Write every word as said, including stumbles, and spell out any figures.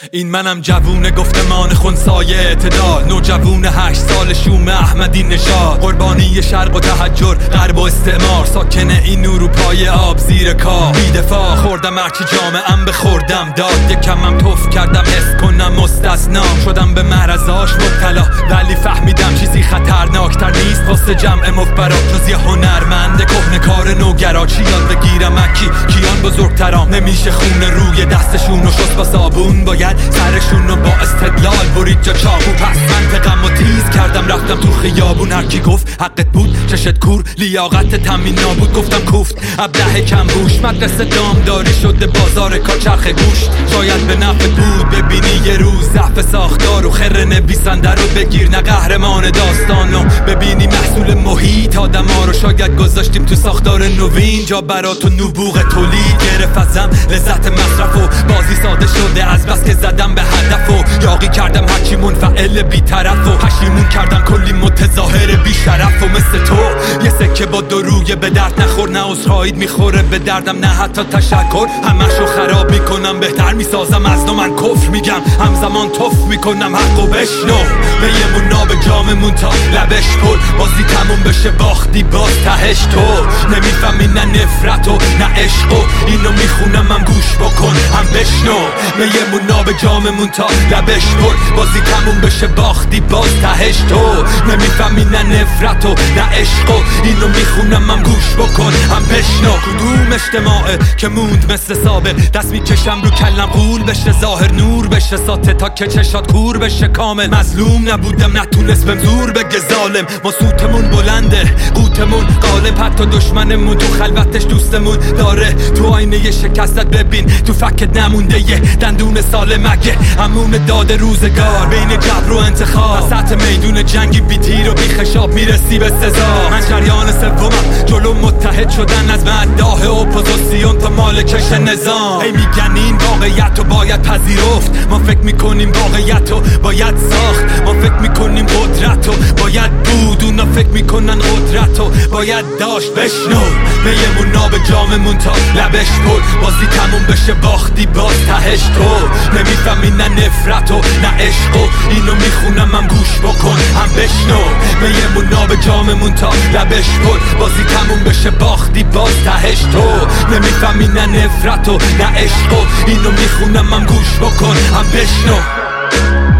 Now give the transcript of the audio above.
این منم جوون گفتمان خونسای اعتدال، نوجوون هشت سال شوم احمدی نژاد، قربانی شرق و تحجر غرب و استعمار، ساکن این اروپای آب زیر کار، بی‌دفاع خوردم هرچی جامعه‌ام بخوردم داد، یکمم توف کردم حس کنم مستثنا شدم به معرضاش مبتلا، ولی فهمیدم چیزی خطرناکتر نیست واسه جمع مفبرات جز یه هنرمند کهنه کار نوگرا. چی یاد بگیرم اکی کیان بزرگترام، نمیشه خون روی دستشون و شست با صابون، باید سرشون رو با استدلال برید جا چاقو. پس منطقم و تیز کردم رفتم تو خیابون، هرکی گفت حقت بود چشت کور لیاقت تامین نابود، گفتم کوفت ابله کم بوش، مدرسه دامداری شده بازار کاچرخ گوشت. شاید به نفعت بود ببینی یه روز ضعف ساختار و خر نویسنده رو بگیر نه قهرمان داستانو، ببینی محصول محیط آدم ها رو شاید گذاشتیم تو ساختار نوین، جا برات و نبوغ تولید گرفت ازم لذت مصرف و بازی ساده شده از بس که زدم به هدف و یاقی کردم هرچی منفعل بی‌طرف و پشیمون کردم کلی متظاهر بی‌شرف و مثل تو یه سکه با دو رویه به درد نخور، نه عذرخواهیت میخوره به دردم نه حتی تشکر، همشو خراب میکنم بهتر میسازم از نو، من کفر میگم همزمان توف میکنم حقو بشنو، به یه منا به جاممون تا لبش پر، بازی تموم بشه باختی باز تهش تو، نمیفهمی نه نفرت و نه عشق و اینو میخونم هم گوش بکن هم بشنو، به یه منا به جاممون تا لبش پر، بازی تموم بشه باختی باز تهش تو، نمیفهمی نه نفرت و نه عشق و اینو میخونم هم گوش بکن هم بشنو. کدوم اجتماعه که موند مثل سابق، دست میکشم رو کلم قول بشه ظاهر نور بشه ساته تا که چشات کور بشه کامل، مظلوم نبودم نتونست بهم زور بگه ظالم، ما سوتمون بلنده قوتمون غالب، حتی دشمنمون تو خلوتش دوستمون داره، تو آینه یه شکستت ببین تو فکت نمونده یه دندون سالم، اگه همون داد روزگار بین جبر و انتخاب وسط میدون جنگی بی تیر و بی خشاب میرسی به سزا، من جریان سومم جلو متحد شدن از مداح اپوزیسیون تا مالکش نظام، هی میگن این واقعیت رو باید پذیرفت، ما فکر میکنیم واقعیت رو باید ساخت، ما فکر میکنیم قدرت رو باید بود، اونا فکر میکنن قدرت رو باید داشت. بشنو به یه منا به جاممون تا لبش پر، بازی تموم بشه باختی باز تهش تو، نمیفهمی نه نفرت و نه عشق و اینو میخونم هم گوش بکن هم بشنو، به یه منا به جاممون تا لبش پر، بازی تموم بشه باختی باز تهش تو، نمیفهمی نه نفرت و نه عشق و اینو میخونم هم گوش بکن هم بشنو.